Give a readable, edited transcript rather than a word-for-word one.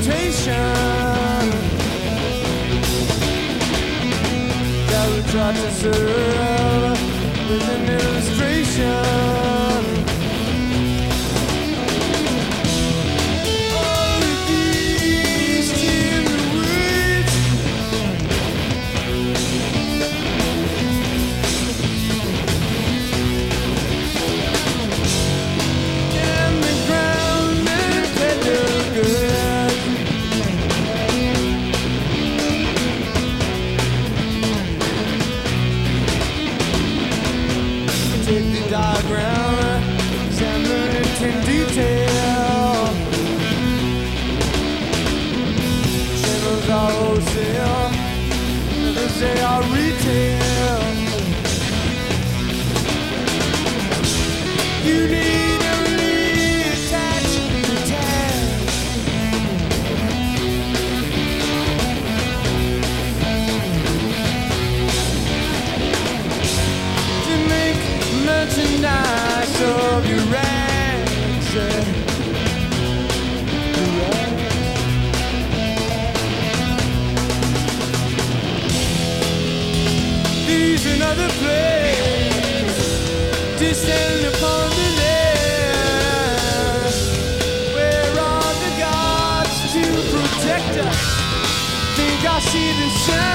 reputation that we try to serve with an illustration. All the beasts in the woods, and the ground and pedal good. Take the diagram, examine it in detail. Channels are wholesale, others they are retail. You need only attach the tag. To make merchandise of your rags. These another place, descend upon the land. Where are the gods to protect us? Think I see the sun.